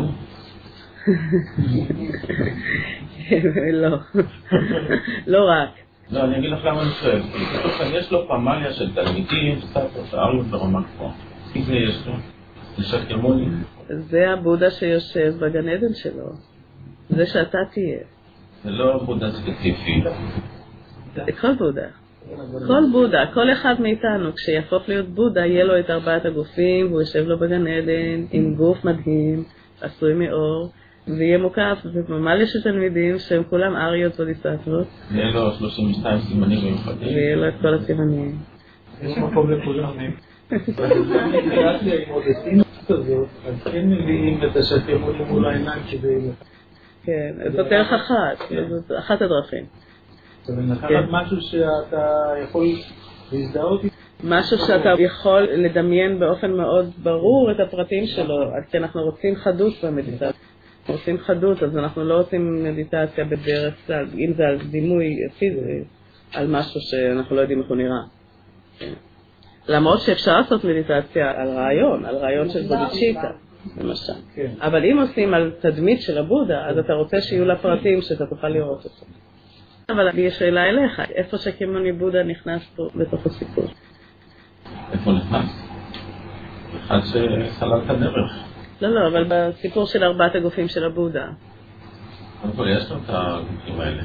לא. לא רק.
לא, אני אגיד לך למה אני שואל. יש לו פמליה של תלמידים, סטטוס, אריות ברמה גבוהה. מי זה יש לו? לשקמול?
זה הבודה שיושב בגן עדן שלו. זה שאתה תהיה.
זה לא בודה ספציפי.
כל בודה. כל בודה, כל אחד מאיתנו, כשיהפוך להיות בודה, יהיה לו את ארבעת הגופים, והוא יושב לו בגן עדן עם גוף מדהים, עשוי מאור, ויהיה מוקף וממלא של תלמידים שהם כולם אריות בודיסטטוות.
ויהיה לו שלושים ושתיים סימנים מיוחדים.
ויהיה לו את כל הסימנים.
יש מקום לכולם.
אינטגרציה עם עודסים כזאת, אז כן מביאים את השקמות מול העיניים כדי...
כן, זאת דרך אחת, זאת אחת הדרכים.
לקחת משהו שאתה יכול להזדהות איתו?
משהו שאתה יכול לדמיין באופן מאוד ברור את הפרטים שלו, כי אנחנו רוצים חדות במדיטציה. רוצים חדות, אז אנחנו לא רוצים מדיטציה בדרך כלל, אם זה על דימוי פיזי, על משהו שאנחנו לא יודעים איך הוא נראה. למרות שאפשר לעשות מדיטציה על רעיון, על רעיון של בודיצ'יטה, למשל. אבל אם עושים על תדמית של הבודה, אז אתה רוצה שיהיו לה פרטים שאתה תוכל לראות אותו. אבל לי יש שאלה אליך, איפה שקימוני בודה נכנס פה בתוך הסיפור?
איפה נכנס? אחד שסלל את הדרך.
לא, לא, אבל בסיפור של ארבעת הגופים של הבודה.
אבל יש לו את הגופים האלה.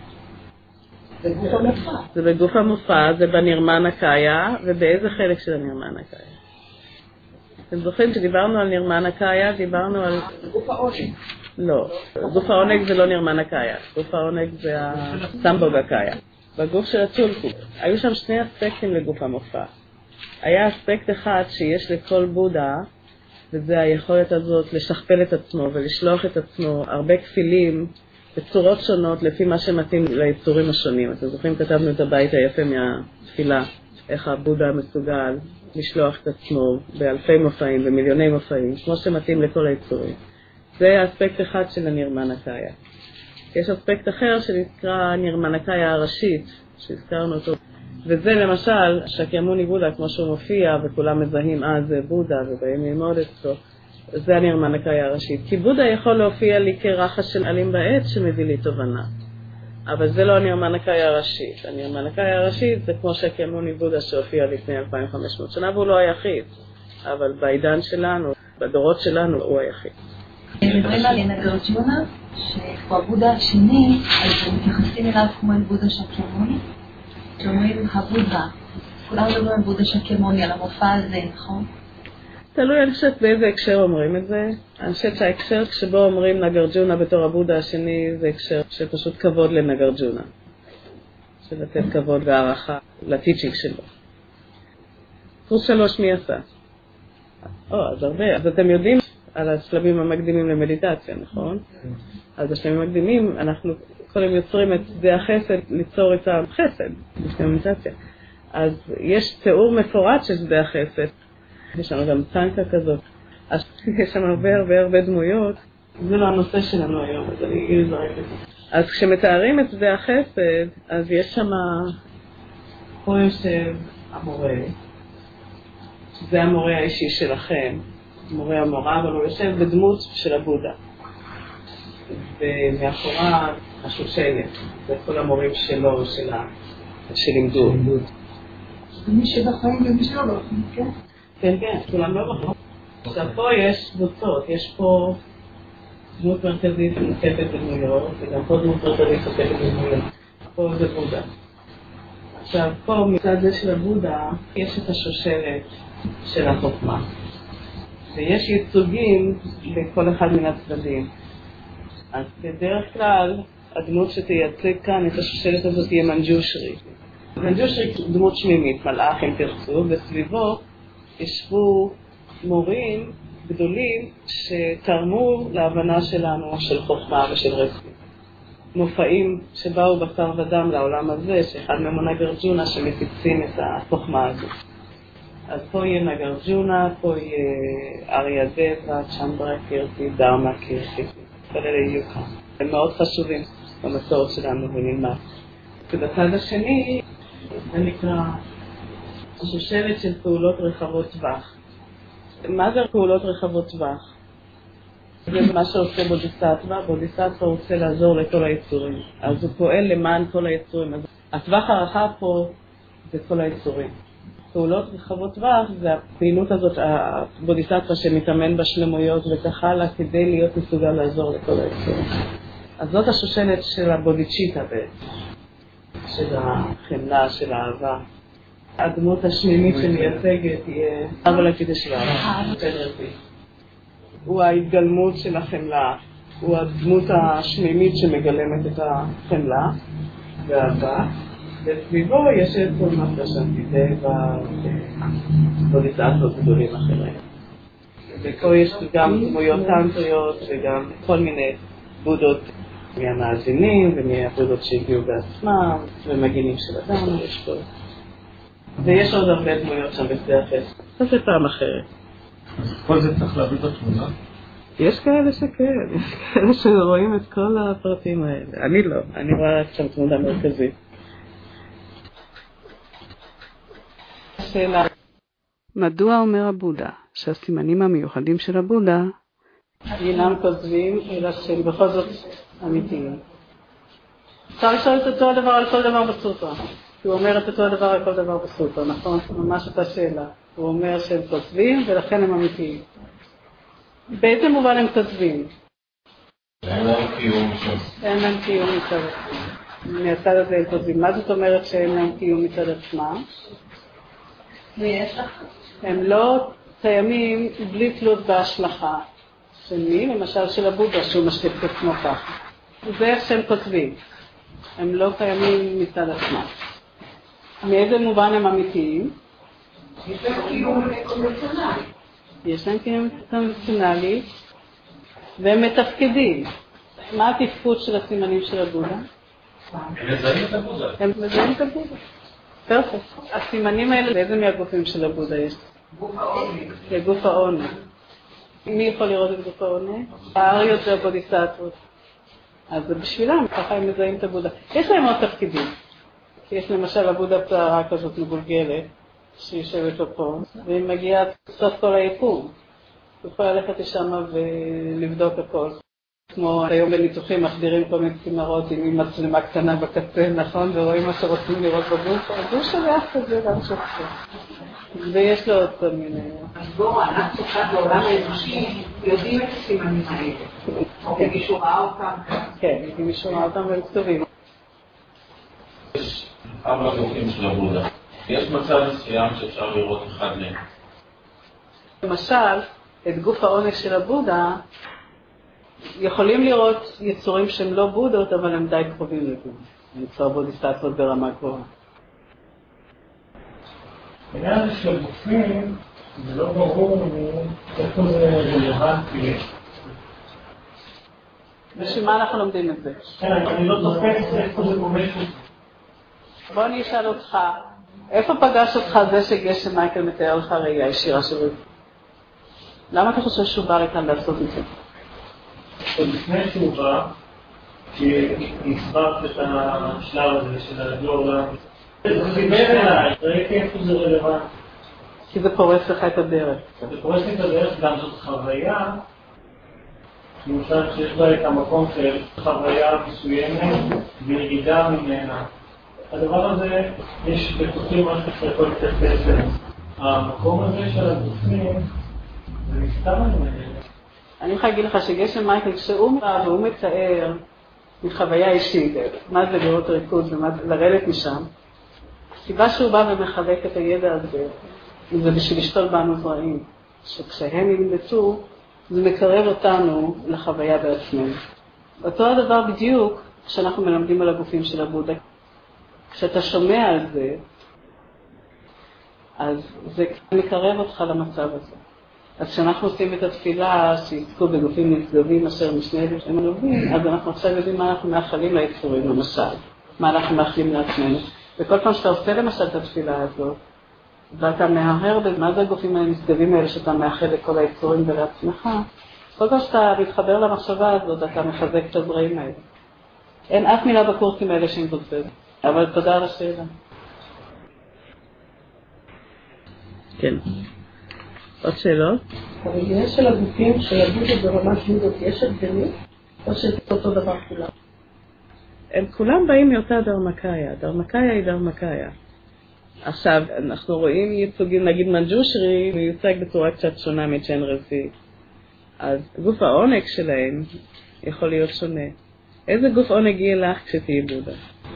בגוף המופע.
זה בגוף המופע, זה בנרמנה קאיה, ובאיזה חלק של הנרמנה קאיה? אתם זוכרים שדיברנו על נרמנה קאיה, דיברנו על...
בגוף העונג.
לא, גוף העונג זה לא נרמנה קאיה, גוף העונג זה הסמבוגה קאיה. בגוף של הצולקו, היו שם שני אספקטים לגוף המופע. היה אספקט אחד שיש לכל בודה, וזה היכולת הזאת לשכפל את עצמו ולשלוח את עצמו הרבה כפילים בצורות שונות לפי מה שמתאים ליצורים השונים. אתם זוכרים, כתבנו את הבית היפה מהתפילה, איך הבודה מסוגל לשלוח את עצמו באלפי מופעים, במיליוני מופעים, כמו שמתאים לכל היצורים. זה האספקט אחד של הנרמנה קאיה. יש אספקט אחר שנקרא נרמנה קאיה הראשית, שהזכרנו אותו. וזה למשל, שקימוני בודה, כמו שהוא מופיע, וכולם מזהים, אה, זה בודה, ובאים ללמוד אצלו, זה הנרמנה קאיה הראשית. כי בודה יכול להופיע לי כרחש של עלים בעץ שמביא לי תובנה. אבל זה לא הנרמנה קאיה הראשית. הנרמנה קאיה הראשית זה כמו שקימוני בודה שהופיע לפני אלפיים וחמש מאות שנה, והוא לא היחיד. אבל בעידן שלנו, בדורות שלנו, הוא היחיד.
מדברים על נגרג'ונה, שהוא הבודה השני, אז מתייחסים אליו כמו אל בודה שקימוני. שאומרים הבודה, כולם מדברים על בודה שקימוני, על המופע הזה, נכון?
תלוי, אני חושבת באיזה הקשר אומרים את זה. אני חושבת שההקשר שבו אומרים נגרג'ונה בתור הבודה השני, זה הקשר שפשוט כבוד לנגרג'ונה. של לתת כבוד והערכה לטיצ'ינג שלו. קורס שלוש מי עשה? או, אז הרבה. אז אתם יודעים על השלבים המקדימים למדיטציה, נכון? אז בשלבים המקדימים אנחנו קודם יוצרים את שדה החסד, ליצור את החסד בשביל המדיטציה. אז יש תיאור מפורט של שדה החסד. יש שם גם צנקה כזאת. אז יש שם הרבה הרבה הרבה דמויות. זה לא הנושא שלנו היום, אז אני אגיד לזרק את זה. אז כשמתארים את שדה החסד, אז יש שם, פה יושב המורה, שזה המורה האישי שלכם, מורה המורה, אבל הוא יושב בדמות של הבודה. ומאחורה השושלת, זה כל המורים שלו, שלה, שלימדו.
מי שבחיים ומי שלא בחיים, כן?
כן, כן, כולם לא בחיים. עכשיו פה יש קבוצות, יש פה דמות מרכזית מוקפת בדמויות, וגם פה דמות מרכזית מוקפת בדמויות. פה זה בודה. עכשיו פה מצד זה של הבודה, יש את השושלת של החוכמה. ויש ייצוגים לכל אחד מן הצדדים. אז בדרך כלל, הדמות שתייצג כאן, את השושלת הזאת תהיה מנג'ושרי. מנג'ושרי דמות שמימית, מלאך אם תרצו, וסביבו ישבו מורים גדולים שתרמו להבנה שלנו של חוכמה ושל רצון. מופעים שבאו בשר ודם לעולם הזה, שאחד מהם הוא נגרג'ונה שמפיצים את החוכמה הזאת. אז פה יהיה נגרג'ונה, פה יהיה אריה דבה, צ'נדרה קירתי, דרמה קירתי. כל אלה יהיו כאן. הם מאוד חשובים במסורת שלנו ונלמד. ובצד השני, זה נקרא השושלת של פעולות רחבות טווח. מה זה פעולות רחבות טווח? זה מה שעושה בודיסטווה. בודיסטווה רוצה לעזור לכל היצורים. אז הוא פועל למען כל היצורים. אז הטווח הרחב פה זה כל היצורים. פעולות רחבות טווח זה הפעילות הזאת, הבודיסטווה שמתאמן בשלמויות וכך הלאה, כדי להיות מסוגל לעזור לכל היצורים. אז זאת השושלת של הבודיצ'יטה בעצם, של החמלה, של האהבה. הדמות השמימית שמייצגת תהיה אבלקידה של האהבה. הוא ההתגלמות של החמלה, הוא הדמות השמימית שמגלמת את החמלה והאהבה. וסביבו יש את כל מה ששמתי ובודיסטוות גדולים אחרים. ופה יש גם דמויות טנטריות וגם כל מיני בודות מהמאזינים ומהבודות שהגיעו בעצמם ומגינים של אדם יש פה. ויש עוד הרבה דמויות שם בשדה החסד. אז זה פעם אחרת.
אז כל זה צריך להביא בתמונה?
יש כאלה שכן, יש כאלה שרואים את כל הפרטים האלה. אני לא, אני רואה רק שם תמונה מרכזית. שאלה מדוע אומר הבודה שהסימנים המיוחדים של הבודה אינם כוזבים, אלא שהם בכל זאת אמיתיים? אפשר לשאול את אותו הדבר על כל דבר בסוטרה. הוא אומר את אותו הדבר על כל דבר בסוטרה, נכון? ממש אותה שאלה. הוא אומר שהם כוזבים ולכן הם אמיתיים. באיזה מובן הם כוזבים?
אין להם קיום שם.
אין להם קיום מצד עצמם. מהצד הזה הם כוזבים. מה זאת אומרת שאין להם קיום מצד עצמם?
ויש לך?
הם לא קיימים בלי תלות בהשלכה. של מי? למשל של הבודה שהוא משליך את עצמו ככה. זה איך שהם כותבים. הם לא קיימים מצד עצמם. מאיזה מובן הם אמיתיים?
יש להם קיום קונבנציונלי.
יש להם קיום קונבנציונלי והם מתפקדים. מה התפקוד של הסימנים של הבודה?
הם מזהים את הבודה.
הם מזהים את הבודה. פרפקט. הסימנים האלה, באיזה מהגופים של הבודה יש?
גוף העונג.
לגוף העונג. מי יכול לראות את גוף העונג? האריות זה הבודיסטוות. אז בשבילם, ככה הם מזהים את הבודה. יש להם עוד תפקידים. יש למשל הבודה פצערה כזאת מגולגלת, שיושבת לו פה, והיא מגיעה סוף כל היקום. הוא יכול ללכת לשם ולבדוק הכל. כמו היום בניתוחים מחדירים כל מיני צינורות עם מצלמה קטנה בקצה, נכון? ורואים מה שרוצים לראות בגוף. אז הוא שולח את זה גם שופט. ויש לו עוד כל מיני.
אז בואו, אנחנו כאן בעולם האנושי יודעים את הסימנים האלה. כי מישהו ראה אותם.
כן, כי מישהו ראה אותם והם כתובים.
יש ארבע גופים של הבודה. יש מצב מסוים שאפשר לראות אחד מהם.
למשל, את גוף העונג של הבודה, יכולים לראות יצורים שהם לא בודות, אבל הם די קרובים לבודה. הם כבר בודיסטטות ברמה גבוהה.
בעניין של הגופים, זה לא ברור איפה זה רלוונטי.
בשביל מה אנחנו לומדים את זה?
כן, אני לא תופס איפה זה גומש.
בוא אני אשאל אותך, איפה פגש אותך זה שגשם מייקל מתאר לך ראייה ישירה שלו? למה אתה חושב שהוא בא לכאן לעשות את זה?
עוד לפני שהוא בא, כי הסברת את השלב הזה של הגלורלה, זה דיבר אליי, ראיתי איפה זה רלוונטי.
כי זה פורס לך את הדרך.
זה פורס לי את הדרך, גם זאת חוויה, למשל שיש בה את המקום של חוויה מסוימת וירידה ממנה. הדבר הזה, יש בתוכי משהו שיכול להתייחס אליו. המקום הזה של הגופים, זה מסתר ממנו.
אני יכולה להגיד לך שגשם מייקל, כשהוא בא והוא מתאר מחוויה אישית, מה זה לראות ריקוד ומה זה לרדת משם, הסיבה שהוא בא ומחלק את הידע הזה, זה בשביל לשתול בנו זרעים, שכשהם ילמדו, זה מקרב אותנו לחוויה בעצמנו. אותו הדבר בדיוק כשאנחנו מלמדים על הגופים של הבודה. כשאתה שומע על זה, אז זה מקרב אותך למצב הזה. אז כשאנחנו עושים את התפילה שיזכו בגופים נשגבים אשר משני הם עלובים, אז אנחנו עכשיו יודעים מה אנחנו מאחלים ליצורים, למשל. מה אנחנו מאחלים לעצמנו. וכל פעם שאתה עושה למשל את התפילה הזאת, ואתה מהרהר במה זה הגופים הנשגבים האלה שאתה מאחל לכל היצורים ולעצמך, כל פעם שאתה מתחבר למחשבה הזאת, אתה מחזק את הזרעים האלה. אין אף מילה בקורסים האלה שהם בודד. אבל תודה על השאלה. כן. עוד שאלות?
הרגיעה של הגופים של הבודה ברמת בודות, יש הבדלים? או שזה אותו דבר כולם?
הם כולם באים מאותה דרמקאיה. דרמקאיה היא דרמקאיה. עכשיו, אנחנו רואים ייצוגים, נגיד מנג'ושרי, מיוצג בצורה קצת שונה מצ'ן רביעי. אז גוף העונג שלהם יכול להיות שונה. איזה גוף עונג יהיה לך כשתהי בודה?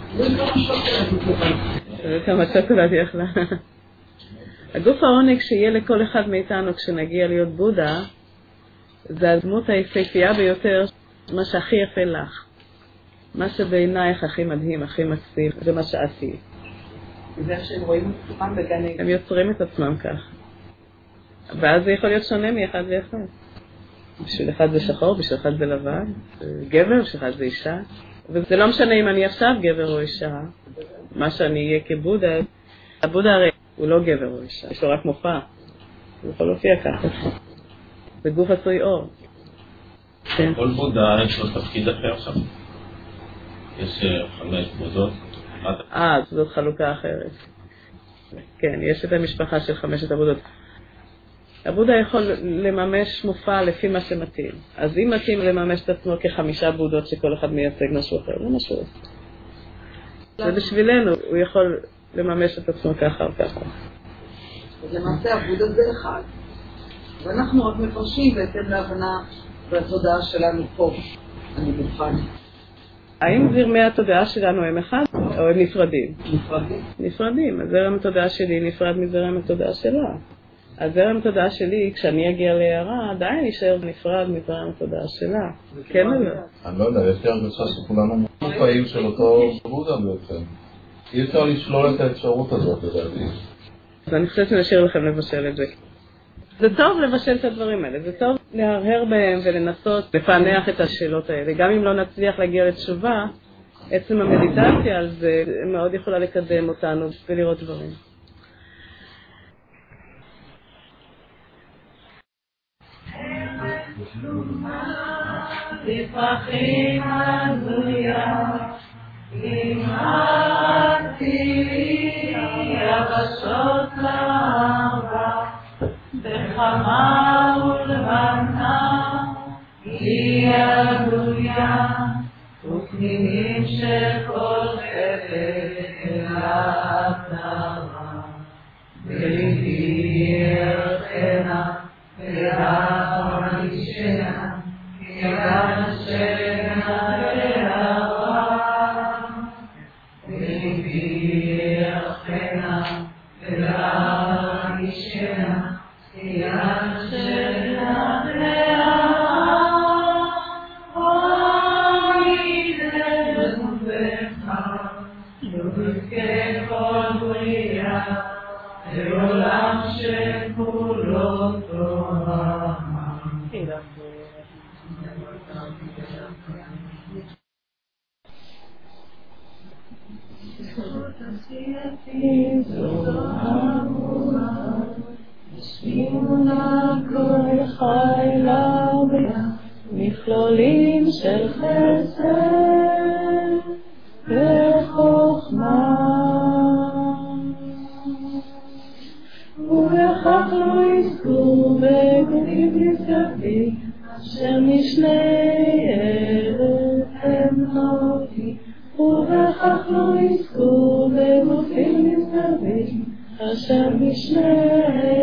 זה כמה שוקולד יכלה. הגוף העונג שיהיה לכל אחד מאיתנו כשנגיע להיות בודה, זה הדמות היפהפייה ביותר, מה שהכי יפה לך. מה שבעינייך הכי מדהים, הכי מקסים, זה מה שעשי.
זה שהם רואים את עצמם בגן עדן.
הם יוצרים את עצמם כך. ואז זה יכול להיות שונה מאחד ואחד. בשביל אחד זה שחור, בשביל אחד זה לבן, גבר, בשביל אחד זה אישה. וזה לא משנה אם אני עכשיו גבר או אישה. מה שאני אהיה כבודה, הבודה הרי הוא לא גבר או אישה, יש לו רק מופע. הוא יכול להופיע ככה. זה גוף עשוי אור.
כל בודה יש לו תפקיד אחר שם. יש חמש בודות.
אה, זאת חלוקה אחרת. כן, יש את המשפחה של חמשת הבודות. הבודה יכול לממש מופע לפי מה שמתאים. אז אם מתאים לממש את עצמו כחמישה בודות שכל אחד מייצג משהו אחר, זה משהו. ובשבילנו הוא יכול לממש את עצמו ככה או ככה.
אז למעשה הבודה זה אחד. ואנחנו רק מפרשים בהתאם להבנה והתודעה שלנו פה. אני בוחן.
האם זרמי התודעה שלנו הם אחד או הם נפרדים?
נפרדים.
נפרדים. הזרם התודעה שלי נפרד מזרם התודעה שלה. הזרם התודעה שלי, כשאני אגיע להערה, עדיין יישאר נפרד מזרם התודעה שלה. כן או לא?
אני לא יודע, יש לי הרגשה שכולנו מופעים של אותו בודה בעצם. אי אפשר לשלול את האפשרות הזאת, לדעתי.
אז אני חושבת שנשאיר לכם לבשל את זה. זה טוב לבשל את הדברים האלה, זה טוב להרהר בהם ולנסות לפענח את השאלות האלה. גם אם לא נצליח להגיע לתשובה, עצם המדיטציה על זה מאוד יכולה לקדם אותנו ולראות דברים.
לפרחים הזויה, כמעטי יבשות לערבה, בחמה ולבנה, היא הגלויה, ופנינים שכל חפץ אליו נרה, וליבי ירחנה, ואף אישנה, כיוון שנה להבה, וליבי ירחנה, ואף אישנה, כיוון שנה להבה, אוי זה בגופך, ובזכי כל בריאה, לעולם שכולו תורה. כל חילה מכלולים של חסד וחוכמה, ובכך לא יזכו בגופים נשגבים, אשר משני ארץ הם נוטים, ובכך לא יזכו בגופים נשגבים, אשר משני